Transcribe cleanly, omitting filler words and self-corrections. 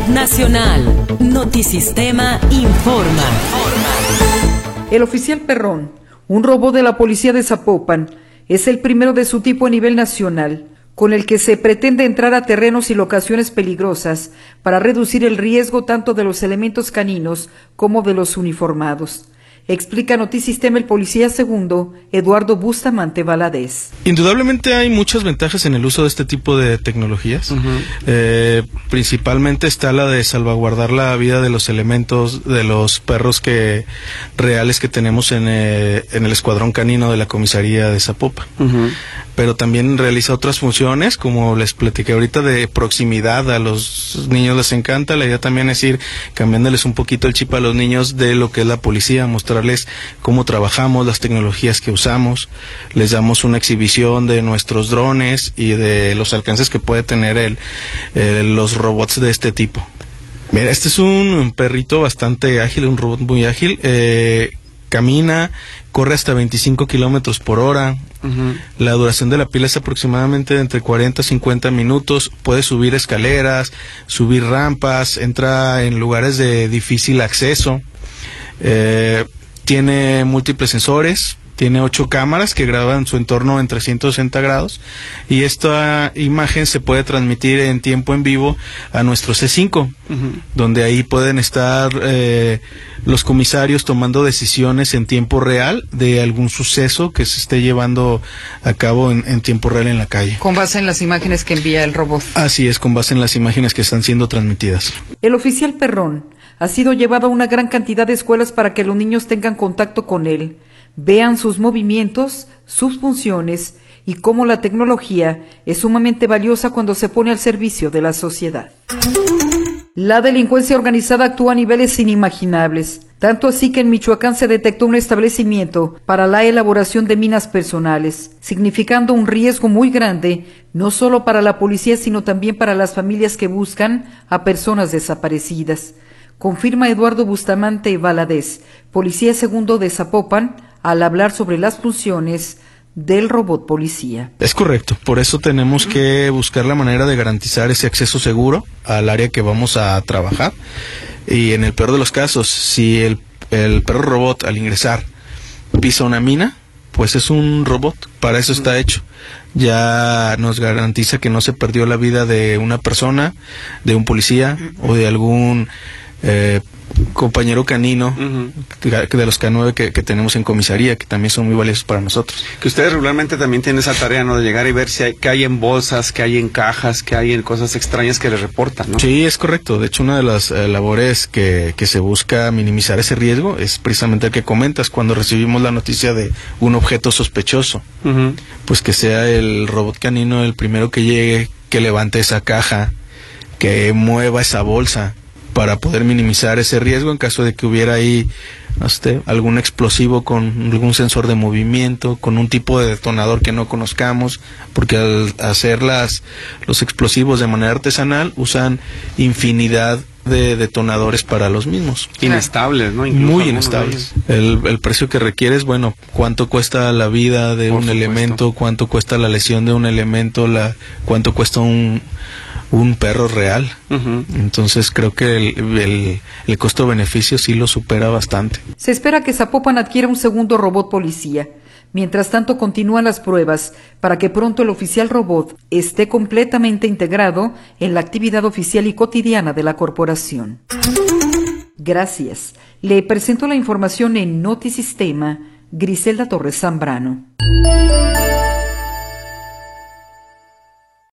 Nacional. Notisistema informa. El oficial Perrón, un robot de la policía de Zapopan, es el primero de su tipo a nivel nacional, con el que se pretende entrar a terrenos y locaciones peligrosas para reducir el riesgo tanto de los elementos caninos como de los uniformados. Explica Notisistema el policía segundo, Eduardo Bustamante Valadez. Indudablemente hay muchas ventajas en el uso de este tipo de tecnologías. Principalmente está la de salvaguardar la vida de los elementos, de los perros reales que tenemos en el escuadrón canino de la comisaría de Zapopan. Pero también realiza otras funciones, como les platiqué ahorita, de proximidad. A los niños les encanta. La idea también es ir cambiándoles un poquito el chip a los niños de lo que es la policía, mostrarles cómo trabajamos, las tecnologías que usamos. Les damos una exhibición de nuestros drones y de los alcances que puede tener los robots de este tipo. Mira, este es un perrito bastante ágil, un robot muy ágil. Camina, corre hasta 25 kilómetros por hora. La duración de la pila es aproximadamente entre 40 a 50 minutos. Puede subir escaleras, subir rampas, entra en lugares de difícil acceso. Tiene múltiples sensores. Tiene 8 cámaras que graban su entorno en 360 grados y esta imagen se puede transmitir en tiempo en vivo a nuestro C5, donde ahí pueden estar los comisarios tomando decisiones en tiempo real de algún suceso que se esté llevando a cabo en tiempo real en la calle. Con base en las imágenes que envía el robot. Así es, con base en las imágenes que están siendo transmitidas. El oficial Perrón ha sido llevado a una gran cantidad de escuelas para que los niños tengan contacto con él, vean sus movimientos, sus funciones y cómo la tecnología es sumamente valiosa cuando se pone al servicio de la sociedad. La delincuencia organizada actúa a niveles inimaginables, tanto así que en Michoacán se detectó un establecimiento para la elaboración de minas personales, significando un riesgo muy grande, no solo para la policía, sino también para las familias que buscan a personas desaparecidas. Confirma Eduardo Bustamante Valadez, policía segundo de Zapopan, al hablar sobre las funciones del robot policía. Es correcto, por eso tenemos que buscar la manera de garantizar ese acceso seguro al área que vamos a trabajar. Y en el peor de los casos, si el perro robot al ingresar pisa una mina, pues es un robot, para eso está hecho. Ya nos garantiza que no se perdió la vida de una persona, de un policía o de algún compañero canino de los K9 que tenemos en comisaría, que también son muy valiosos para nosotros. Que ustedes regularmente también tienen esa tarea, ¿no? De llegar y ver qué hay en bolsas, qué hay en cajas, qué hay en cosas extrañas que les reportan, ¿no? Sí, es correcto. De hecho, una de las labores que se busca minimizar ese riesgo es precisamente el que comentas. Cuando recibimos la noticia de un objeto sospechoso, pues que sea el robot canino el primero que llegue, que levante esa caja, que mueva esa bolsa, para poder minimizar ese riesgo en caso de que hubiera ahí algún explosivo con algún sensor de movimiento, con un tipo de detonador que no conozcamos, porque al hacer los explosivos de manera artesanal usan infinidad de detonadores para los mismos. Inestables, ¿no? Incluso muy inestables. El precio que requiere es, bueno, cuánto cuesta la vida de un elemento, cuánto cuesta la lesión de un elemento, cuánto cuesta un perro real. Entonces creo que el costo-beneficio sí lo supera bastante. Se espera que Zapopan adquiera un segundo robot policía. Mientras tanto continúan las pruebas para que pronto el oficial robot esté completamente integrado en la actividad oficial y cotidiana de la corporación. Gracias. Le presento la información en Notisistema, Griselda Torres Zambrano.